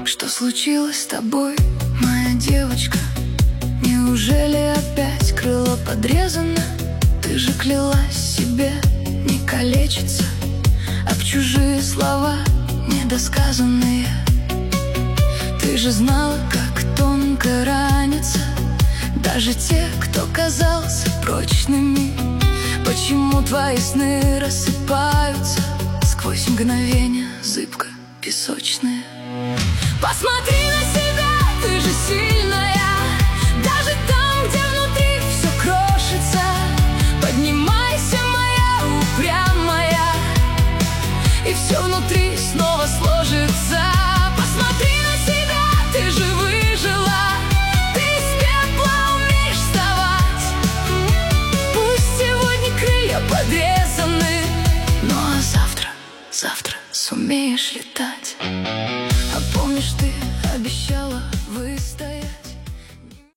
Что случилось с тобой, моя девочка? Неужели опять крыло подрезано? Ты же клялась себе не калечиться об чужие слова недосказанные. Ты же знала, как тонко ранятся даже те, кто казался прочными. Почему твои сны рассыпаются сквозь мгновения зыбко песочные? Посмотри на себя, ты же сильная, даже там, где внутри все крошится. Поднимайся, моя упрямая, и все внутри снова сложится. Посмотри на себя, ты же выжила, ты из пепла умеешь вставать. Пусть сегодня крылья подрезаны, ну а завтра сумеешь летать. А помнишь, ты обещал